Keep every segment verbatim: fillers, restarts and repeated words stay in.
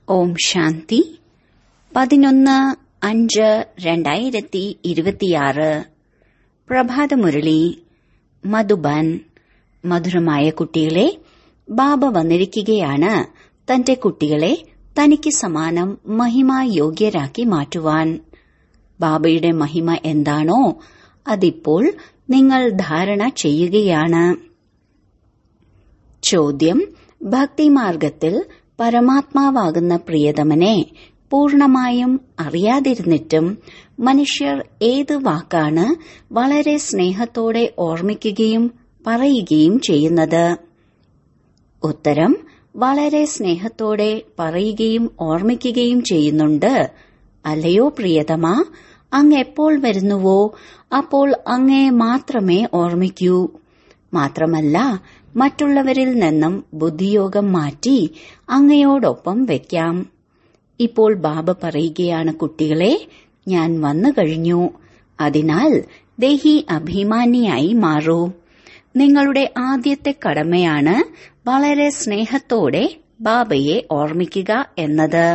ഓം ശാന്തി. പതിനൊന്ന് അഞ്ച് രണ്ടായിരത്തി ഇരുപത്തിയാറ്. പ്രഭാതമുരളി. മധുബൻ. മധുരമായ കുട്ടികളെ, ബാബ വന്നിരിക്കുകയാണ് തന്റെ കുട്ടികളെ തനിക്ക് സമാനം മഹിമായോഗ്യരാക്കി മാറ്റുവാൻ. ബാബയുടെ മഹിമ എന്താണോ അതിപ്പോൾ നിങ്ങൾ ധാരണ ചെയ്യുകയാണ്. ചോദ്യം: ഭക്തിമാർഗത്തിൽ പരമാത്മാവാകുന്ന പ്രിയതമനെ പൂർണമായും അറിയാതിരുന്നിട്ടും മനുഷ്യർ ഏത് വാക്കാണ് വളരെ സ്നേഹത്തോടെ ഓർമ്മിക്കുകയും പറയുകയും ചെയ്യുന്നത്? ഉത്തരം: വളരെ സ്നേഹത്തോടെ പറയുകയും ഓർമ്മിക്കുകയും ചെയ്യുന്നുണ്ട്. അല്ലയോ പ്രിയതമാ, അങ്ങ് എപ്പോൾ വരുന്നുവോ അപ്പോൾ അങ്ങയെ മാത്രമേ ഓർമ്മിക്കൂ. മാത്രമല്ല, മറ്റുള്ളവരിൽ നിന്നും ബുദ്ധിയോഗം മാറ്റി അങ്ങയോടൊപ്പം വെക്കാം. ഇപ്പോൾ ബാബ പറയുകയാണ്, കുട്ടികളെ, ഞാൻ വന്നു കഴിഞ്ഞു. അതിനാൽ ദേഹി അഭിമാനിയായി മാറൂ. നിങ്ങളുടെ ആദ്യത്തെ കടമയാണ് വളരെ സ്നേഹത്തോടെ ബാബയെ ഓർമ്മിക്കുക എന്നത്.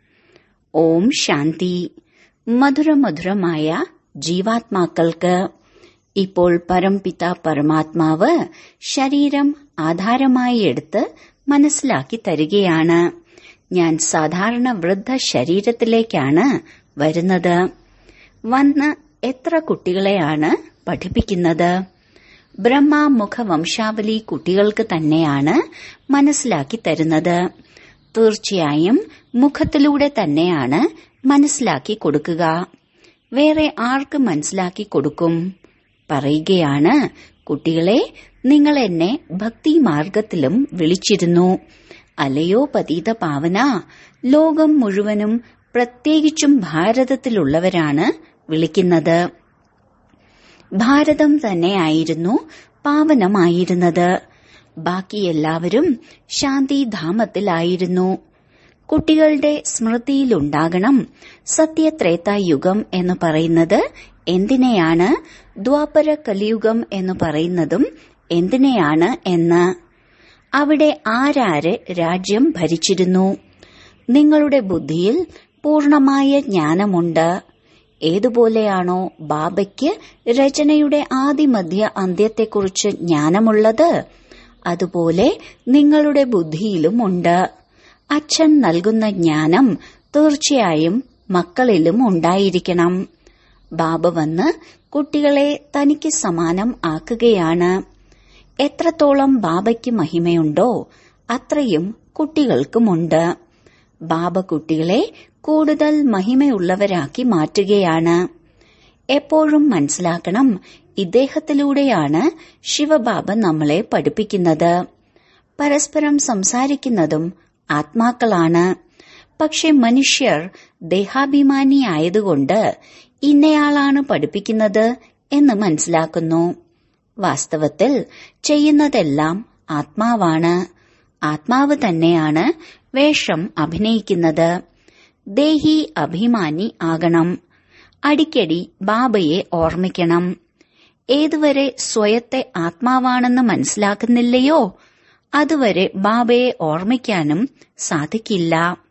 ഓം ശാന്തി. മധുരമധുരമായ ജീവാത്മാക്കൾക്ക് ഇപ്പോൾ പരംപിത പരമാത്മാവ് ശരീരം ആധാരമായി എടുത്ത് മനസ്സിലാക്കി തരികയാണ്. ഞാൻ സാധാരണ വൃദ്ധ ശരീരത്തിലേക്കാണ് വരുന്നത്. വന്ന് എത്ര കുട്ടികളെയാണ് പഠിപ്പിക്കുന്നത്? ബ്രഹ്മമുഖ വംശാവലി കുട്ടികൾക്ക് തന്നെയാണ് മനസ്സിലാക്കി തരുന്നത്. തീർച്ചയായും മുഖത്തിലൂടെ തന്നെയാണ് മനസ്സിലാക്കി കൊടുക്കുക. വേറെ ആർക്ക് മനസ്സിലാക്കി കൊടുക്കും? പറയുകയാണ്, കുട്ടികളെ, നിങ്ങൾ എന്നെ ഭക്തിമാർഗത്തിലും വിളിച്ചിരുന്നു. അല്ലയോ പതീത പാവന, ലോകം മുഴുവനും പ്രത്യേകിച്ചും ഭാരതത്തിലുള്ളവരാണ് വിളിക്കുന്നത്. ഭാരതം തന്നെയായിരുന്നു പാവനമായിരുന്നത്. ബാക്കി എല്ലാവരും ശാന്തിധാമത്തിലായിരുന്നു. കുട്ടികളുടെ സ്മൃതിയിലുണ്ടാകണം സത്യത്രേതായുഗം എന്ന് പറയുന്നത് എന്തിനെയാണ്, ദ്വാപര കലിയുഗം എന്ന് പറയുന്നതും എന്തിനെയാണ് എന്ന്. അവിടെ ആരാര് രാജ്യം ഭരിച്ചിരുന്നു? നിങ്ങളുടെ ബുദ്ധിയിൽ പൂർണമായ ജ്ഞാനമുണ്ട്. ഏതുപോലെയാണോ ബാബയ്ക്ക് രചനയുടെ ആദിമധ്യ അന്ത്യത്തെക്കുറിച്ച് ജ്ഞാനമുള്ളത്, അതുപോലെ നിങ്ങളുടെ ബുദ്ധിയിലുമുണ്ട്. അച്ഛൻ നൽകുന്ന ജ്ഞാനം തീർച്ചയായും മക്കളിലും ഉണ്ടായിരിക്കണം. ബാബ വന്ന് കുട്ടികളെ തനിക്ക് സമാനം ആക്കുകയാണ്. എത്രത്തോളം ബാബയ്ക്ക് മഹിമയുണ്ടോ അത്രയും കുട്ടികൾക്കുമുണ്ട്. ബാബ കുട്ടികളെ കൂടുതൽ മഹിമയുള്ളവരാക്കി മാറ്റുകയാണ്. എപ്പോഴും മനസ്സിലാക്കണം, ഇദ്ദേഹത്തിലൂടെയാണ് ശിവബാബ നമ്മളെ പഠിപ്പിക്കുന്നത്. പരസ്പരം സംസാരിക്കുന്നതും ആത്മാക്കളാണ്. പക്ഷെ മനുഷ്യർ ദേഹാഭിമാനിയായതുകൊണ്ട് ഇന്നയാളാണ് പഠിപ്പിക്കുന്നത് എന്ന് മനസ്സിലാക്കുന്നു. വാസ്തവത്തിൽ ചെയ്യുന്നതെല്ലാം ആത്മാവാണ്. ആത്മാവ് തന്നെയാണ് വേഷം അഭിനയിക്കുന്നത്. ദേഹി അഭിമാനി ആകണം. അടിക്കടി ബാബയെ ഓർമ്മിക്കണം. ഏതുവരെ സ്വയത്തെ ആത്മാവാണെന്ന് മനസ്സിലാക്കുന്നില്ലയോ അതുവരെ ബാബയെ ഓർമ്മിക്കാനും സാധിക്കില്ല.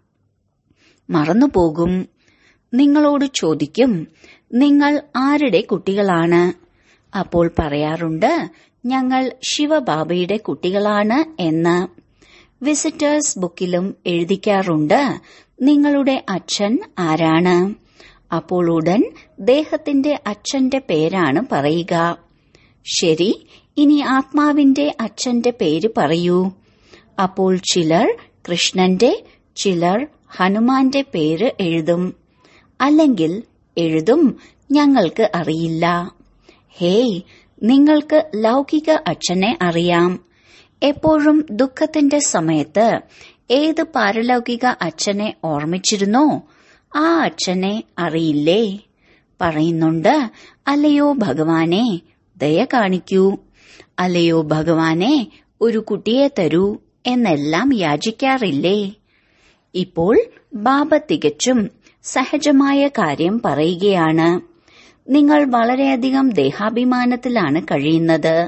മറന്നുപോകും. നിങ്ങളോട് ചോദിക്കും, നിങ്ങൾ ആരുടെ കുട്ടികളാണ്? അപ്പോൾ പറയാറുണ്ട്, ഞങ്ങൾ ശിവബാബയുടെ കുട്ടികളാണ് എന്ന്. വിസിറ്റേഴ്സ് ബുക്കിലും എഴുതിക്കാറുണ്ട്, നിങ്ങളുടെ അച്ഛൻ ആരാണ്? അപ്പോൾ ഉടൻ ദേഹത്തിന്റെ അച്ഛന്റെ പേരാണ് പറയുക. ശരി, ഇനി ആത്മാവിന്റെ അച്ഛന്റെ പേര് പറയൂ. അപ്പോൾ ചിലർ കൃഷ്ണന്റെ, ചിലർ ഹനുമാന്റെ പേര് എഴുതും. അല്ലെങ്കിൽ എഴുതും, ഞങ്ങൾക്ക് അറിയില്ല. ഹേയ്, നിങ്ങൾക്ക് ലൗകിക അച്ഛനെ അറിയാം. എപ്പോഴും ദുഃഖത്തിന്റെ സമയത്ത് ഏത് പാരലൗകിക അച്ഛനെ ഓർമ്മിച്ചിരുന്നോ ആ അച്ഛനെ അറിയില്ലേ? പറയുന്നുണ്ട്, അല്ലയോ ഭഗവാനെ ദയ കാണിക്കൂ, അല്ലയോ ഭഗവാനെ ഒരു കുട്ടിയെ തരൂ എന്നെല്ലാം യാചിക്കാറില്ലേ? ഇപ്പോൾ ബാബ തികച്ചും സഹജമായ കാര്യം പറയുകയാണ്. നിങ്ങൾ വളരെയധികം ദേഹാഭിമാനത്തിലാണ് കഴിയുന്നത്.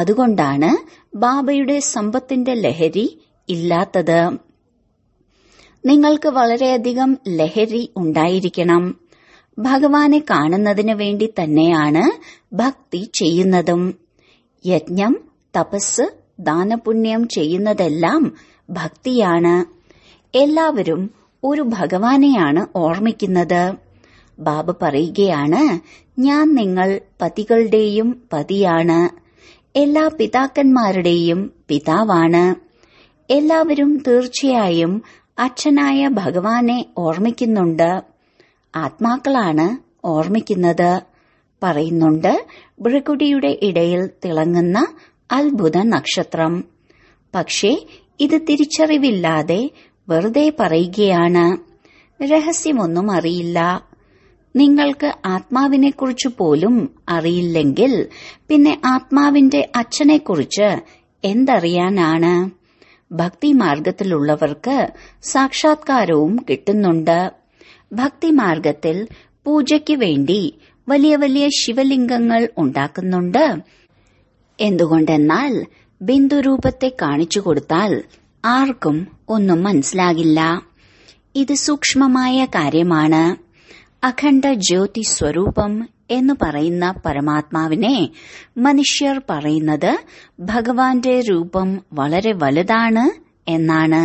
അതുകൊണ്ടാണ് ബാബയുടെ സമ്പത്തിന്റെ ലഹരി ഇല്ലാത്തത്. നിങ്ങൾക്ക് വളരെയധികം ലഹരി ഉണ്ടായിരിക്കണം. ഭഗവാനെ കാണുന്നതിന് വേണ്ടി തന്നെയാണ് ഭക്തി ചെയ്യുന്നതും. യജ്ഞം, തപസ്, ദാനപുണ്യം ചെയ്യുന്നതെല്ലാം ഭക്തിയാണ്. എല്ലാവരും ഒരു ഭഗവാനെയാണ് ഓർമ്മിക്കുന്നത്. ബാബ പറയുകയാണ്, ഞാൻ നിങ്ങൾ പതികളുടെയും പതിയാണ്, എല്ലാ പിതാക്കന്മാരുടെയും പിതാവാണ്. എല്ലാവരും തീർച്ചയായും അച്ഛനായ ഭഗവാനെ ഓർമ്മിക്കുന്നുണ്ട്. ആത്മാക്കളാണ് ഓർമ്മിക്കുന്നത്. പറയുന്നുണ്ട്, ഭൃകുടിയുടെ ഇടയിൽ തിളങ്ങുന്ന അത്ഭുത നക്ഷത്രം. പക്ഷേ ഇത് തിരിച്ചറിവില്ലാതെ വെറുതെ പറയുകയാണ്. രഹസ്യമൊന്നും അറിയില്ല. നിങ്ങൾക്ക് ആത്മാവിനെക്കുറിച്ച് പോലും അറിയില്ലെങ്കിൽ പിന്നെ ആത്മാവിന്റെ അച്ഛനെക്കുറിച്ച് എന്തറിയാനാണ്? ഭക്തിമാർഗത്തിലുള്ളവർക്ക് സാക്ഷാത്കാരവും കിട്ടുന്നുണ്ട്. ഭക്തിമാർഗത്തിൽ പൂജയ്ക്ക് വേണ്ടി വലിയ വലിയ ശിവലിംഗങ്ങൾ ഉണ്ടാക്കുന്നുണ്ട്. എന്തുകൊണ്ടെന്നാൽ ബിന്ദുരൂപത്തെ കാണിച്ചു കൊടുത്താൽ ആർക്കും ഒന്നും മനസ്സിലാകില്ല. ഇത് സൂക്ഷ്മമായ കാര്യമാണ്. അഖണ്ഡ ജ്യോതി സ്വരൂപം എന്ന് പറയുന്ന പരമാത്മാവിനെ മനുഷ്യർ പറയുന്നത് ഭഗവാന്റെ രൂപം വളരെ വലുതാണ് എന്നാണ്.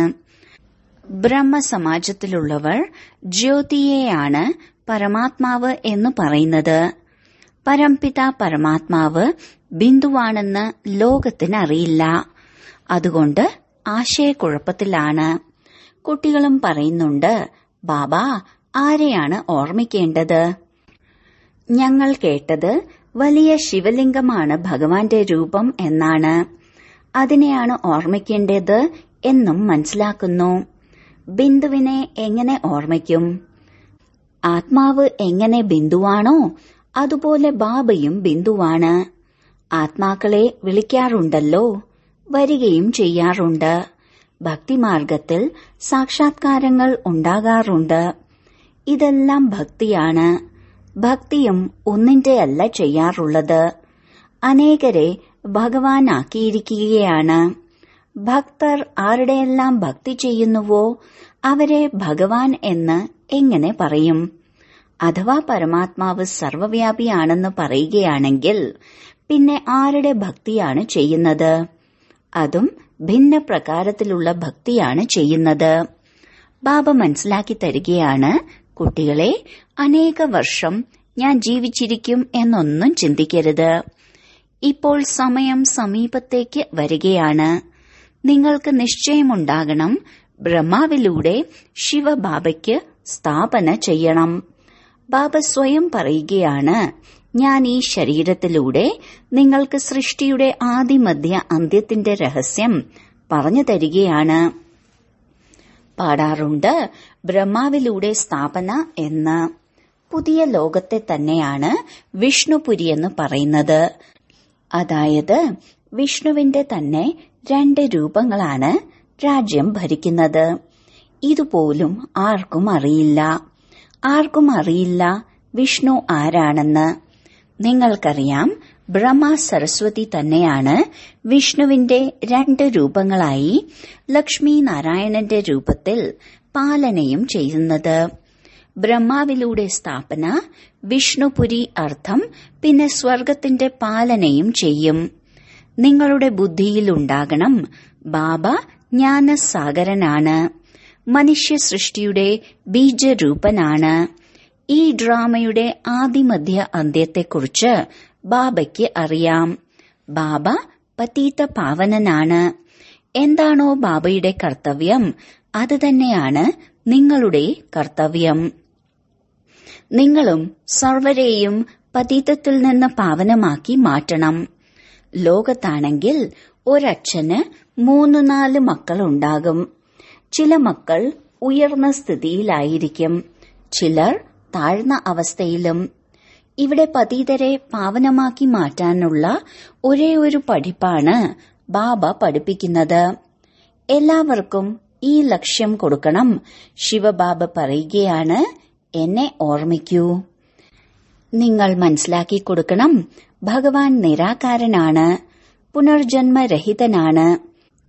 ബ്രഹ്മസമാജത്തിലുള്ളവർ ജ്യോതിയെയാണ് പരമാത്മാവ് എന്ന് പറയുന്നത്. പരംപിത പരമാത്മാവ് ബിന്ദുവാണെന്ന് ലോകത്തിനറിയില്ല. അതുകൊണ്ട് ആശയക്കുഴപ്പത്തിലാണ്. കുട്ടികളും പറയുന്നുണ്ട്, ബാബ ആരെയാണ് ഓർമ്മിക്കേണ്ടത്? ഞങ്ങൾ കേട്ടത് വലിയ ശിവലിംഗമാണ് ഭഗവാന്റെ രൂപം എന്നാണ്. അതിനെയാണ് ഓർമ്മിക്കേണ്ടത് എന്നും മനസ്സിലാക്കുന്നു. ബിന്ദുവിനെ എങ്ങനെ ഓർമ്മിക്കും? ആത്മാവ് എങ്ങനെ ബിന്ദുവാണോ അതുപോലെ ബാബയും ബിന്ദുവാണ്. ആത്മാക്കളെ വിളിക്കാറുണ്ടല്ലോ, വരികയും ചെയ്യാറുണ്ട്. ഭക്തിമാർഗത്തിൽ സാക്ഷാത്കാരങ്ങൾ ഉണ്ടാകാറുണ്ട്. ഇതെല്ലാം ഭക്തിയാണ്. ഭക്തിയും ഒന്നിന്റെയല്ല ചെയ്യാറുള്ളത്, അനേകരെ ഭഗവാനാക്കിയിരിക്കുകയാണ്. ഭക്തർ ആരുടെയെല്ലാം ഭക്തി ചെയ്യുന്നുവോ അവരെ ഭഗവാൻ എന്ന് എങ്ങനെ പറയും? അഥവാ പരമാത്മാവ് സർവവ്യാപിയാണെന്ന് പറയുകയാണെങ്കിൽ പിന്നെ ആരുടെ ഭക്തിയാണ് ചെയ്യുന്നത്? അതും ഭിന്ന പ്രകാരത്തിലുള്ള ഭക്തിയാണ് ചെയ്യുന്നത്. ബാബ മനസ്സിലാക്കി തരികയാണ്, കുട്ടികളെ, അനേക വർഷം ഞാൻ ജീവിച്ചിരിക്കും എന്നൊന്നും ചിന്തിക്കരുത്. ഇപ്പോൾ സമയം സമീപത്തേക്ക് വരികയാണ്. നിങ്ങൾക്ക് നിശ്ചയമുണ്ടാകണം, ബ്രഹ്മാവിലൂടെ ശിവബാബയ്ക്ക് സ്ഥാപന ചെയ്യണം. ബാബ സ്വയം പറയുകയാണ്, ഞാൻ ഈ ശരീരത്തിലൂടെ നിങ്ങൾക്ക് സൃഷ്ടിയുടെ ആദിമധ്യ അന്ത്യത്തിന്റെ രഹസ്യം പറഞ്ഞു തരികയാണ്. പാടാറുണ്ട്, ബ്രഹ്മാവിലൂടെ സ്ഥാപന എന്ന്. പുതിയ ലോകത്തെ തന്നെയാണ് വിഷ്ണുപുരി എന്ന് പറയുന്നത്. അതായത് വിഷ്ണുവിന്റെ തന്നെ രണ്ട് രൂപങ്ങളാണ് രാജ്യം ഭരിക്കുന്നത്. ഇതുപോലും ആർക്കും അറിയില്ല. ആർക്കും അറിയില്ല വിഷ്ണു ആരാണെന്ന്. നിങ്ങൾക്കറിയാം, ബ്രഹ്മ സരസ്വതി തന്നെയാണ് വിഷ്ണുവിന്റെ രണ്ട് രൂപങ്ങളായി ലക്ഷ്മി നാരായണന്റെ രൂപത്തിൽ പാലനയും ചെയ്യുന്നത്. ബ്രഹ്മാവിലൂടെ സ്ഥാപന, വിഷ്ണുപുരി അർത്ഥം, പിന്നെ സ്വർഗത്തിന്റെ പാലനയും ചെയ്യും. നിങ്ങളുടെ ബുദ്ധിയിലുണ്ടാകണം, ബാബ ജ്ഞാനസാഗരനാണ്, മനുഷ്യ സൃഷ്ടിയുടെ ബീജരൂപനാണ്. ഈ ഡ്രാമയുടെ ആദിമധ്യ അന്ത്യത്തെക്കുറിച്ച് ബാബയ്ക്ക് അറിയാം. ബാബ പതീത പാവനനാണ്. എന്താണോ ബാബയുടെ കർത്തവ്യം അത് തന്നെയാണ് നിങ്ങളുടെ കർത്തവ്യം. നിങ്ങളും സർവരെയും പതീതത്തിൽ നിന്ന് പാവനമാക്കി മാറ്റണം. ലോകത്താണെങ്കിൽ ഒരച്ഛന് മൂന്നു നാല് മക്കളുണ്ടാകും. ചില മക്കൾ ഉയർന്ന സ്ഥിതിയിലായിരിക്കും, ചിലർ താഴ്ന്ന അവസ്ഥയിലും. ഇവിടെ പതീതരെ പാവനമാക്കി മാറ്റാനുള്ള ഒരേ ഒരു പഠിപ്പാണ് ബാബ പഠിപ്പിക്കുന്നത്. എല്ലാവർക്കും ഈ ലക്ഷ്യം കൊടുക്കണം. ശിവബാബ പറയുകയാണ്, എന്നെ ഓർമ്മിക്കൂ. നിങ്ങൾ മനസ്സിലാക്കി കൊടുക്കണം, ഭഗവാൻ നിരാകാരനാണ്, പുനർജന്മരഹിതനാണ്.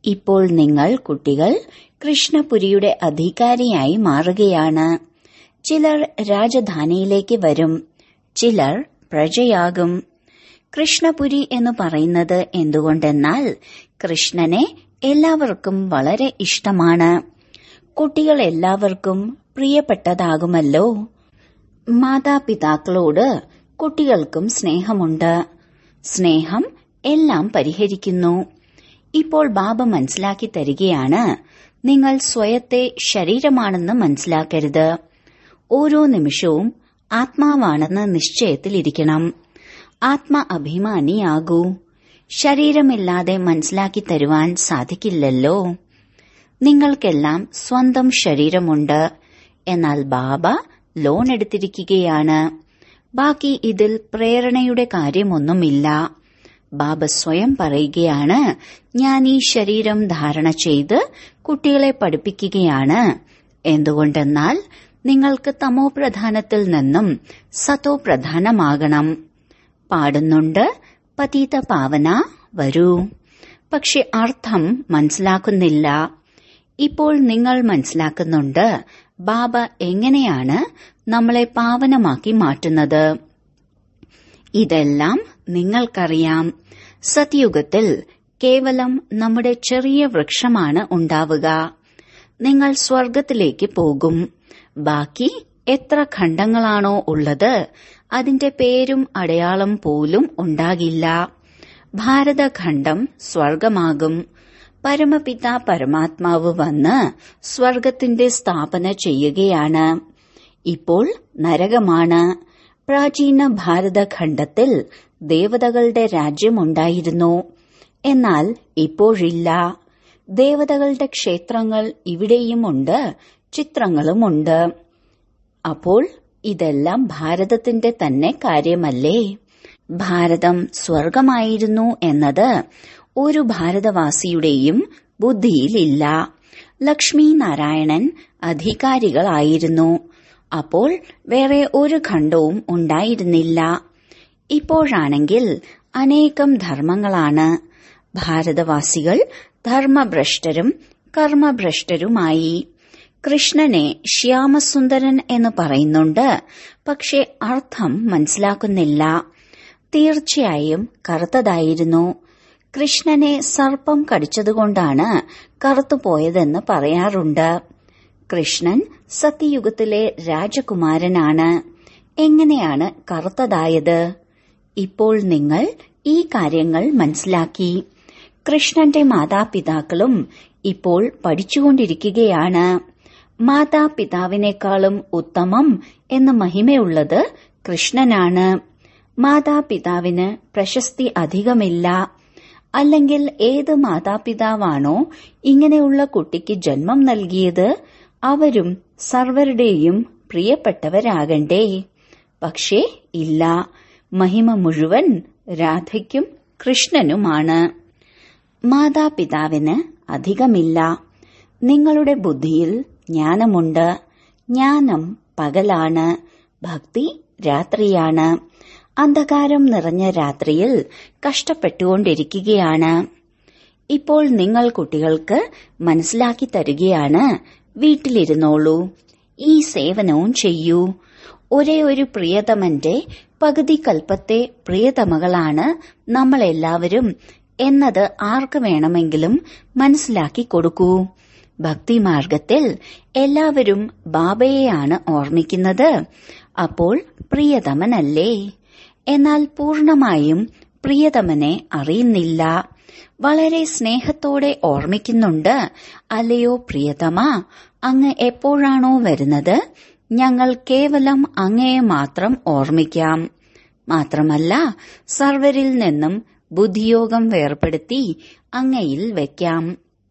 ഇപ്പോൾ നിങ്ങൾ കുട്ടികൾ കൃഷ്ണപുരിയുടെ അധികാരിയായി മാറുകയാണ്. ചിലർ രാജധാനിയിലേക്ക് വരും, ചിലർ പ്രജയാകും. കൃഷ്ണപുരി എന്ന് പറയുന്നത് എന്തുകൊണ്ടെന്നാൽ കൃഷ്ണനെ എല്ലാവർക്കും വളരെ ഇഷ്ടമാണ്. കുട്ടികൾ എല്ലാവർക്കും പ്രിയപ്പെട്ടതാകുമല്ലോ. മാതാപിതാക്കളോട് കുട്ടികൾക്കും സ്നേഹമുണ്ട്. സ്നേഹം എല്ലാം പരിഹരിക്കുന്നു. ഇപ്പോൾ ബാബ മനസ്സിലാക്കി തരികയാണ്, നിങ്ങൾ സ്വയത്തെ ശരീരമാണെന്ന് മനസ്സിലാക്കരുത്. ഓരോ നിമിഷവും ആത്മാവാണെന്ന് നിശ്ചയത്തിലിരിക്കണം. ആത്മ അഭിമാനിയാകൂ. ശരീരമില്ലാതെ മനസ്സിലാക്കി തരുവാൻ സാധിക്കില്ലല്ലോ. നിങ്ങൾക്കെല്ലാം സ്വന്തം ശരീരമുണ്ട്. എന്നാൽ ബാബ ലോൺ എടുത്തിരിക്കുകയാണ്. ബാക്കി ഇതിൽ പ്രേരണയുടെ കാര്യമൊന്നുമില്ല. ബാബ സ്വയം പറയുകയാണ്, ഞാൻ ഈ ശരീരം ധാരണ ചെയ്ത് കുട്ടികളെ പഠിപ്പിക്കുകയാണ്. എന്തുകൊണ്ടെന്നാൽ നിങ്ങൾക്ക് തമോ പ്രധാനത്തിൽ നിന്നും സതോ പ്രധാനമാകണം. പാടുന്നുണ്ട്, പതീത പാവന വരൂ. പക്ഷെ അർത്ഥം മനസ്സിലാക്കുന്നില്ല. ഇപ്പോൾ നിങ്ങൾ മനസ്സിലാക്കുന്നുണ്ട് ബാബ എങ്ങനെയാണ് നമ്മളെ പാവനമാക്കി മാറ്റുന്നത്. ഇതെല്ലാം നിങ്ങൾക്കറിയാം. സത്യുഗത്തിൽ കേവലം നമ്മുടെ ചെറിയ വൃക്ഷമാണ് ഉണ്ടാവുക. നിങ്ങൾ സ്വർഗത്തിലേക്ക് പോകും. ബാക്കി എത്ര ഖണ്ഡങ്ങളാണോ ഉള്ളത് അതിന്റെ പേരും അടയാളം പോലും ഉണ്ടാകില്ല. ഭാരതഖണ്ഡം സ്വർഗമാകും. പരമപിത പരമാത്മാവ് വന്ന് സ്വർഗത്തിന്റെ സ്ഥാപന ചെയ്യുകയാണ്. ഇപ്പോൾ നരകമാണ്. പ്രാചീന ഭാരതഖണ്ഡത്തിൽ ദേവതകളുടെ രാജ്യമുണ്ടായിരുന്നു. എന്നാൽ ഇപ്പോഴില്ല. ദേവതകളുടെ ക്ഷേത്രങ്ങൾ ഇവിടെയുമുണ്ട്, ചിത്രങ്ങളുമുണ്ട്. അപ്പോൾ ഇതെല്ലാം ഭാരതത്തിന്റെ തന്നെ കാര്യമല്ലേ? ഭാരതം സ്വർഗമായിരുന്നു എന്നത് ഒരു ഭാരതവാസിയുടെയും ബുദ്ധിയിലില്ല. ലക്ഷ്മി നാരായണൻ അധികാരികളായിരുന്നു. അപ്പോൾ വേറെ ഒരു ഖണ്ഡവും ഉണ്ടായിരുന്നില്ല. ഇപ്പോഴാണെങ്കിൽ അനേകം ധർമ്മങ്ങളാണ്. ഭാരതവാസികൾ ധർമ്മഭ്രഷ്ടരും കർമ്മഭ്രഷ്ടരുമായി. കൃഷ്ണനെ ശ്യാമസുന്ദരൻ എന്ന് പറയുന്നുണ്ട്. പക്ഷെ അർത്ഥം മനസ്സിലാക്കുന്നില്ല. തീർച്ചയായും കറുത്തതായിരുന്നു. കൃഷ്ണനെ സർപ്പം കടിച്ചതുകൊണ്ടാണ് കറുത്തുപോയതെന്ന് പറയാറുണ്ട്. കൃഷ്ണൻ സത്യയുഗത്തിലെ രാജകുമാരനാണ്. എങ്ങനെയാണ് കറുത്തതായത്? ഇപ്പോൾ നിങ്ങൾ ഈ കാര്യങ്ങൾ മനസ്സിലാക്കി. കൃഷ്ണന്റെ മാതാപിതാക്കളും ഇപ്പോൾ പഠിച്ചുകൊണ്ടിരിക്കുകയാണ്. മാതാപിതാവിനേക്കാളും ഉത്തമം എന്ന മഹിമയുള്ളത് കൃഷ്ണനാണ്. മാതാപിതാവിന് പ്രശസ്തി അധികമില്ല. അല്ലെങ്കിൽ ഏത് മാതാപിതാവാണോ ഇങ്ങനെയുള്ള കുട്ടിക്ക് ജന്മം നൽകിയത് അവരും സർവരുടെയും പ്രിയപ്പെട്ടവരാകണ്ടേ? പക്ഷേ ഇല്ല. മഹിമ മുഴുവൻ രാധയ്ക്കും കൃഷ്ണനുമാണ്. മാതാപിതാവിന് അധികമില്ല. നിങ്ങളുടെ ബുദ്ധിയിൽ ജ്ഞാനമുണ്ട്. ജ്ഞാനം പകലാണ്, ഭക്തി രാത്രിയാണ്. അന്ധകാരം നിറഞ്ഞ രാത്രിയിൽ കഷ്ടപ്പെട്ടുകൊണ്ടിരിക്കുകയാണ്. ഇപ്പോൾ നിങ്ങൾ കുട്ടികൾക്ക് മനസ്സിലാക്കി തരികയാണ്, വീട്ടിലിരുന്നോളൂ, ഈ സേവനവും ചെയ്യൂ. ഒരേ ഒരു പ്രിയതമന്റെ പകുതി കൽപ്പത്തെ പ്രിയതമകളാണ് നമ്മളെല്ലാവരും എന്നത് ആർക്ക് വേണമെങ്കിലും മനസ്സിലാക്കി കൊടുക്കൂ. ഭക്തിമാർഗത്തിൽ എല്ലാവരും ബാബയെയാണ് ഓർമ്മിക്കുന്നത്. അപ്പോൾ പ്രിയതമനല്ലേ? എന്നാൽ പൂർണമായും പ്രിയതമനെ അറിയുന്നില്ല. വളരെ സ്നേഹത്തോടെ ഓർമ്മിക്കുന്നുണ്ട്. അല്ലയോ പ്രിയതമ, അങ്ങ് എപ്പോഴാണോ വരുന്നത് ഞങ്ങൾ കേവലം അങ്ങയെ മാത്രം ഓർമ്മിക്കാം. മാത്രമല്ല സർവരിൽ നിന്നും ബുദ്ധിയോഗം വേർപെടുത്തി അങ്ങയിൽ വയ്ക്കാം.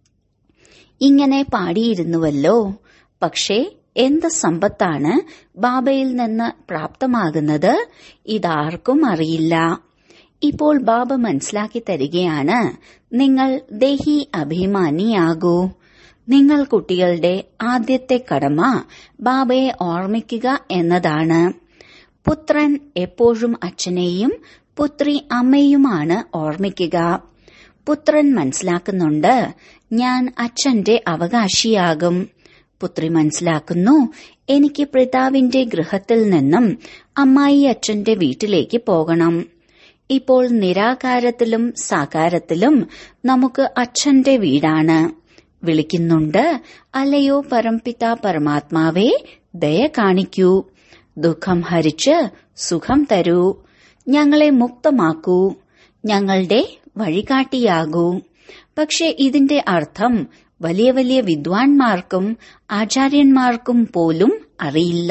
ഇങ്ങനെ പാടിയിരുന്നുവല്ലോ. പക്ഷേ എന്ത് സമ്പത്താണ് ബാബയിൽ നിന്ന് പ്രാപ്തമാകുന്നത് ഇതാർക്കും അറിയില്ല. ഇപ്പോൾ ബാബ മനസ്സിലാക്കി തരികയാണ്, നിങ്ങൾ ദേഹി അഭിമാനിയാകൂ. നിങ്ങൾ കുട്ടികളുടെ ആദ്യത്തെ കടമ ബാബയെ ഓർമ്മിക്കുക എന്നതാണ്. പുത്രൻ എപ്പോഴും അച്ഛനെയും പുത്രി അമ്മയുമാണ് ഓർമ്മിക്കുക. പുത്രൻ മനസ്സിലാക്കുന്നുണ്ട്, ഞാൻ അച്ഛന്റെ അവകാശിയാകും. പുത്രി മനസ്സിലാക്കുന്നു, എനിക്ക് പിതാവിന്റെ ഗൃഹത്തിൽ നിന്നും അമ്മായി അച്ഛന്റെ വീട്ടിലേക്ക് പോകണം. ഇപ്പോൾ നിരാകാരത്തിലും സാകാരത്തിലും നമുക്ക് അച്ഛന്റെ വീടാണ്. വിളിക്കുന്നുണ്ട്, അല്ലയോ പരംപിത പരമാത്മാവേ, ദയ കാണിക്കൂ, ദുഃഖം ഹരിച്ച് സുഖം തരൂ, ഞങ്ങളെ മുക്തമാക്കൂ, ഞങ്ങളുടെ വഴികാട്ടിയാകൂ. പക്ഷെ ഇതിന്റെ അർത്ഥം വലിയ വലിയ വിദ്വാൻമാർക്കും ആചാര്യന്മാർക്കും പോലും അറിയില്ല.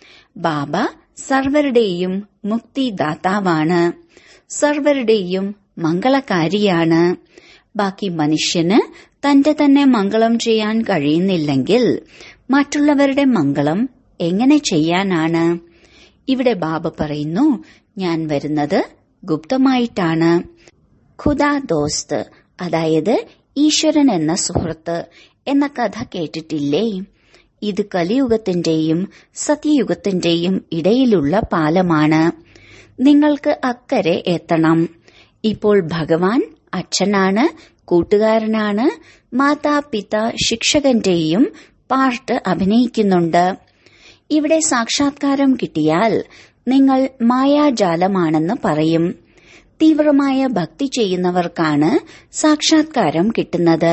ബാബ സർവരുടെയും മുക്തിദാതാവാണ്, സർവരുടെയും മംഗളകാരിയാണ്. ബാക്കി മനുഷ്യന് തന്റെ തന്നെ മംഗളം ചെയ്യാൻ കഴിയുന്നില്ലെങ്കിൽ മറ്റുള്ളവരുടെ മംഗളം എങ്ങനെ ചെയ്യാനാണ്? ഇവിടെ ബാബ പറയുന്നു, ഞാൻ വരുന്നത് ഗുപ്തമായിട്ടാണ്. ഖുദാ ദോസ്ത്, അതായത് ഈശ്വരൻ എന്ന സുഹൃത്ത് എന്ന കഥ കേട്ടിട്ടില്ലേ? ഇത് കലിയുഗത്തിന്റെയും സത്യയുഗത്തിന്റെയും ഇടയിലുള്ള പാലമാണ്. നിങ്ങൾക്ക് അക്കരെ എത്തണം. ഇപ്പോൾ ഭഗവാൻ അച്ഛനാണ്, കൂട്ടുകാരനാണ്, മാതാപിത ശിക്ഷകന്റെയും പാർട്ട് അഭിനയിക്കുന്നുണ്ട്. ഇവിടെ സാക്ഷാത്കാരം കിട്ടിയാൽ നിങ്ങൾ മായാജാലമാണെന്ന് പറയും. തീവ്രമായ ഭക്തി ചെയ്യുന്നവർക്കാണ് സാക്ഷാത്കാരം കിട്ടുന്നത്.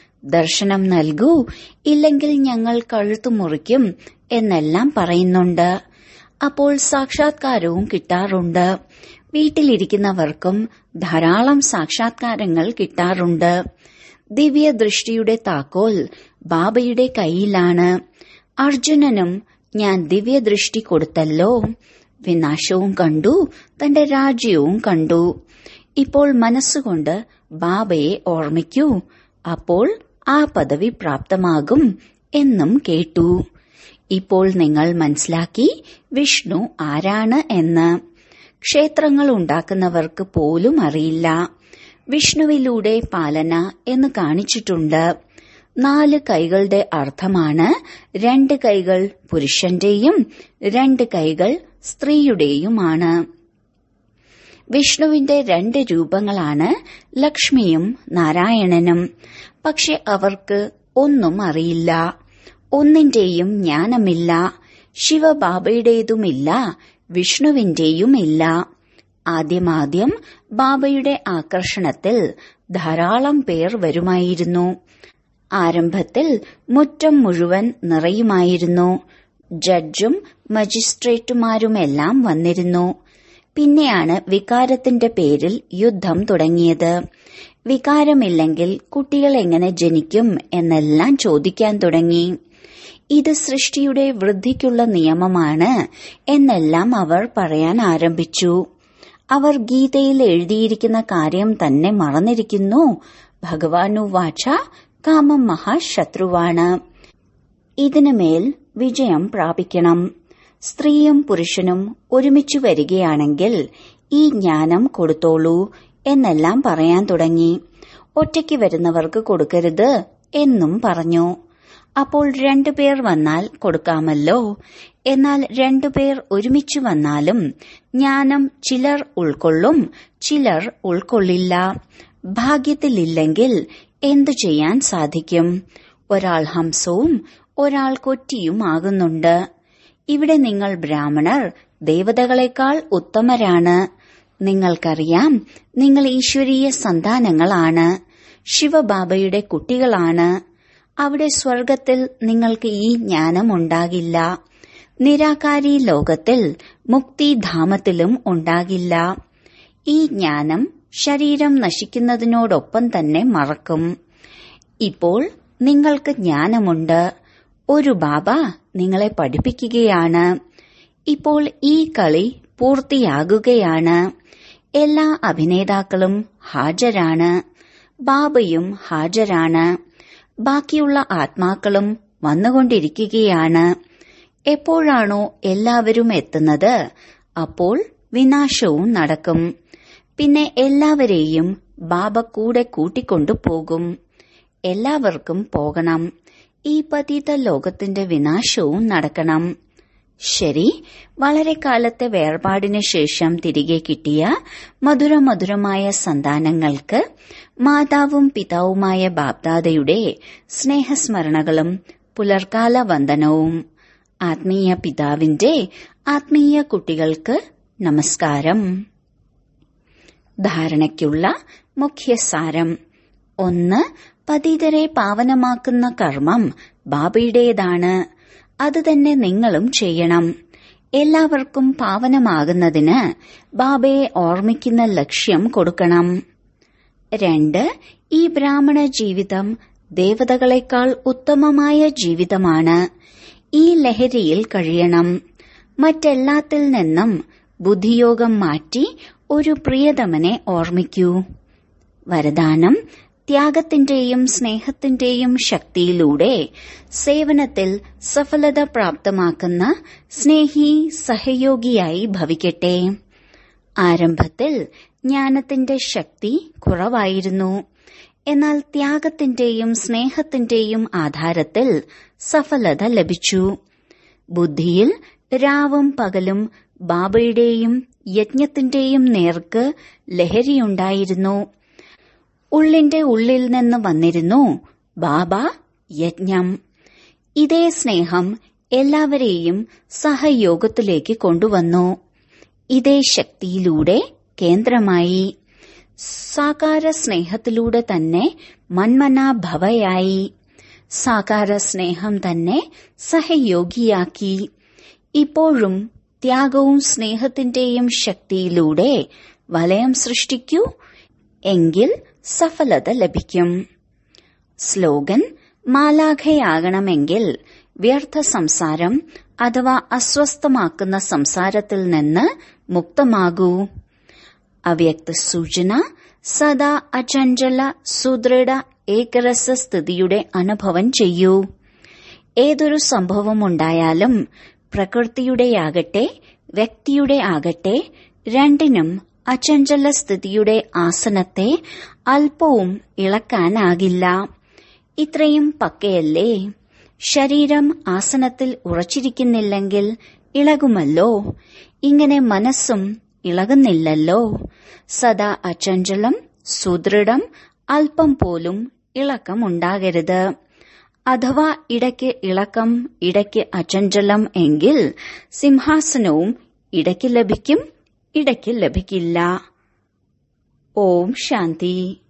ദർശനം നൽകൂ, ഇല്ലെങ്കിൽ ഞങ്ങൾ കഴുത്തു മുറിക്കും എന്നെല്ലാം പറയുന്നുണ്ട്. അപ്പോൾ സാക്ഷാത്കാരവും കിട്ടാറുണ്ട്. വീട്ടിലിരിക്കുന്നവർക്കും ധാരാളം സാക്ഷാത്കാരങ്ങൾ കിട്ടാറുണ്ട്. ദിവ്യദൃഷ്ടിയുടെ താക്കോൽ ബാബയുടെ കയ്യിലാണ്. അർജുനനും ഞാൻ ദിവ്യദൃഷ്ടി കൊടുത്തല്ലോ. വിനാശവും കണ്ടു, തന്റെ രാജ്യവും കണ്ടു. ഇപ്പോൾ മനസ്സുകൊണ്ട് ബാബയെ ഓർമ്മിക്കൂ, അപ്പോൾ ആ പദവി പ്രാപ്തമാകും എന്നും കേട്ടു. ഇപ്പോൾ നിങ്ങൾ മനസ്സിലാക്കി വിഷ്ണു ആരാണ് എന്ന്. ക്ഷേത്രങ്ങൾ ഉണ്ടാക്കുന്നവർക്ക് പോലും അറിയില്ല. വിഷ്ണുവിലൂടെ പാലന എന്ന് കാണിച്ചിട്ടുണ്ട്. നാല് കൈകളുടെ അർത്ഥമാണ് രണ്ട് കൈകൾ പുരുഷന്റെയും രണ്ട് കൈകൾ സ്ത്രീയുടെയുമാണ്. വിഷ്ണുവിന്റെ രണ്ട് രൂപങ്ങളാണ് ലക്ഷ്മിയും നാരായണനും. പക്ഷെ അവർക്ക് ഒന്നും അറിയില്ല, ഒന്നിന്റെയും ജ്ഞാനമില്ല. ശിവബാബയുടേതുമില്ല, വിഷ്ണുവിന്റെയുമില്ല. ആദ്യമാദ്യം ബാബയുടെ ആകർഷണത്തിൽ ധാരാളം പേർ വരുമായിരുന്നു. ആരംഭത്തിൽ മുറ്റം മുഴുവൻ നിറയുമായിരുന്നു. ജഡ്ജും മജിസ്ട്രേറ്റുമാരുമെല്ലാം വന്നിരുന്നു. പിന്നെയാണ് വികാരത്തിന്റെ പേരിൽ യുദ്ധം തുടങ്ങിയത്. വികാരമില്ലെങ്കിൽ കുട്ടികൾ എങ്ങനെ ജനിക്കും എന്നെല്ലാം ചോദിക്കാൻ തുടങ്ങി. ഇത് സൃഷ്ടിയുടെ വൃദ്ധിക്കുള്ള നിയമമാണ് എന്നെല്ലാം അവർ പറയാൻ ആരംഭിച്ചു. അവർ ഗീതയിൽ എഴുതിയിരിക്കുന്ന കാര്യം തന്നെ മറന്നിരിക്കുന്നു. ഭഗവാനു വാച, കാമം മഹാശത്രുവാണ്. ഇതിനുമേൽ വിജയം പ്രാപിക്കണം. സ്ത്രീയും പുരുഷനും ഒരുമിച്ചു വരികയാണെങ്കിൽ ഈ ജ്ഞാനം കൊടുത്തോളൂ എന്നെല്ലാം പറയാൻ തുടങ്ങി. ഒറ്റയ്ക്ക് വരുന്നവർക്ക് കൊടുക്കരുത് എന്നും പറഞ്ഞു. അപ്പോൾ രണ്ടുപേർ വന്നാൽ കൊടുക്കാമല്ലോ. എന്നാൽ രണ്ടുപേർ ഒരുമിച്ചു വന്നാലും ജ്ഞാനം ചിലർ ഉൾക്കൊള്ളും, ചിലർ ഉൾക്കൊള്ളില്ല. ഭാഗ്യത്തിലില്ലെങ്കിൽ എന്തു ചെയ്യാൻ സാധിക്കും? ഒരാൾ ഹംസവും ഒരാൾ കൊറ്റിയുമാകുന്നുണ്ട്. ഇവിടെ നിങ്ങൾ ബ്രാഹ്മണർ ദേവതകളെക്കാൾ ഉത്തമരാണ്. നിങ്ങൾക്കറിയാം, നിങ്ങൾ ഈശ്വരീയ സന്താനങ്ങളാണ്, ശിവബാബയുടെ കുട്ടികളാണ്. അവിടെ സ്വർഗത്തിൽ നിങ്ങൾക്ക് ഈ ജ്ഞാനം ഉണ്ടാകില്ല. നിരാകാരി ലോകത്തിൽ മുക്തിധാമത്തിലും ഉണ്ടാകില്ല. ഈ ജ്ഞാനം ശരീരം നശിക്കുന്നതിനോടൊപ്പം തന്നെ മറക്കും. ഇപ്പോൾ നിങ്ങൾക്ക് ജ്ഞാനമുണ്ട്. ഒരു ബാബ നിങ്ങളെ പഠിപ്പിക്കുകയാണ്. ഇപ്പോൾ ഈ കളി പൂർത്തിയാകുകയാണ്. എല്ലാ അഭിനേതാക്കളും ഹാജരാണ്, ബാബയും ഹാജരാണ്. ബാക്കിയുള്ള ആത്മാക്കളും വന്നുകൊണ്ടിരിക്കുകയാണ്. എപ്പോഴാണോ എല്ലാവരും എത്തുന്നത്, അപ്പോൾ വിനാശവും നടക്കും. പിന്നെ എല്ലാവരെയും ബാബ കൂടെ കൂട്ടിക്കൊണ്ടു പോകും. എല്ലാവർക്കും പോകണം. ഈ പതിത ലോകത്തിന്റെ വിനാശവും നടക്കണം. ശരി, വളരെ കാലത്തെ വേർപാടിന് ശേഷം തിരികെ കിട്ടിയ മധുരമധുരമായ സന്താനങ്ങൾക്ക് മാതാവും പിതാവുമായ ബാബ്ദാദയുടെ സ്നേഹസ്മരണകളും പുലർക്കാല വന്ദനവും. ആത്മീയ പിതാവിന്റെ ആത്മീയ കുട്ടികൾക്ക് നമസ്കാരം. ധാരണയ്ക്കുള്ള മുഖ്യസാരം. ഒന്ന്, പതിതരെ പാവനമാക്കുന്ന കർമ്മം ബാബയുടേതാണ്. അത് തന്നെ നിങ്ങളും ചെയ്യണം. എല്ലാവർക്കും പാവനമാകുന്നതിന് ബാബയെ ഓർമ്മിക്കുന്ന ലക്ഷ്യം കൊടുക്കണം. രണ്ട്, ഈ ബ്രാഹ്മണ ജീവിതം ദേവതകളെക്കാൾ ഉത്തമമായ ജീവിതമാണ്. ഈ ലഹരിയിൽ കഴിയണം. മറ്റെല്ലാത്തിൽ നിന്നും ബുദ്ധിയോഗം മാറ്റി ഒരു പ്രിയതമനെ ഓർമ്മിക്കൂ. വരദാനം. ത്യാഗത്തിന്റെയും സ്നേഹത്തിന്റെയും ശക്തിയിലൂടെ സേവനത്തിൽ സഫലത പ്രാപ്തമാക്കുന്ന സ്നേഹി സഹയോഗിയായി ഭവിക്കട്ടെ. ആരംഭത്തിൽ ജ്ഞാനത്തിന്റെ ശക്തി കുറവായിരുന്നു. എന്നാൽ ത്യാഗത്തിന്റെയും സ്നേഹത്തിന്റെയും ആധാരത്തിൽ സഫലത ലഭിച്ചു. ബുദ്ധിയിൽ രാവും പകലും ബാബയുടെയും യജ്ഞത്തിന്റെയും നേർക്ക് ലഹരിയുണ്ടായിരുന്നു. ഉള്ളിന്റെ ഉള്ളിൽ നിന്ന് വന്നിരുന്നു ബാബ യജ്ഞം. ഇതേ സ്നേഹം എല്ലാവരെയും സഹയോഗത്തിലേക്ക് കൊണ്ടുവന്നു. ഇതേ ശക്തിയിലൂടെ കേന്ദ്രമായി. സാകാര സ്നേഹത്തിലൂടെ തന്നെ മന്മനാഭവയായി. സാകാര സ്നേഹം തന്നെ സഹയോഗിയാക്കി. ഇപ്പോഴും ത്യാഗവും സ്നേഹത്തിന്റെയും ശക്തിയിലൂടെ വലയം സൃഷ്ടിക്കൂ. എങ്കിൽ സഫലത ലഭിക്കും. സ്ലോഗൻ. മാലാഖയാകണമെങ്കിൽ വ്യർത്ഥ സംസാരം അഥവാ അസ്വസ്ഥമാക്കുന്ന സംസാരത്തിൽ നിന്ന് മുക്തമാകൂ. അവ്യക്ത സൂചന. സദാ അചഞ്ചല സുദൃഢ ഏകരസ സ്ഥിതിയുടെ അനുഭവം ചെയ്യൂ. ഏതൊരു സംഭവമുണ്ടായാലും പ്രകൃതിയുടെയാകട്ടെ വ്യക്തിയുടെ ആകട്ടെ രണ്ടിനും അചഞ്ചല സ്ഥിതിയുടെ ആസനത്തെ അല്പവും ഇളക്കാനാകില്ല. ഇത്രയും പക്കയല്ലേ? ശരീരം ആസനത്തിൽ ഉറച്ചിരിക്കുന്നില്ലെങ്കിൽ ഇളകുമല്ലോ. ഇങ്ങനെ മനസ്സും ഇളകുന്നില്ലല്ലോ. സദാ അചഞ്ചലം സുദൃഢം. അല്പം പോലും ഇളക്കമുണ്ടാകരുത്. അഥവാ ഇടയ്ക്ക് ഇളക്കം ഇടയ്ക്ക് അചഞ്ചലം എങ്കിൽ സിംഹാസനവും ഇടയ്ക്ക് ലഭിക്കും, ഇടയ്ക്ക് ലഭിക്കില്ല. ഓം ശാന്തി.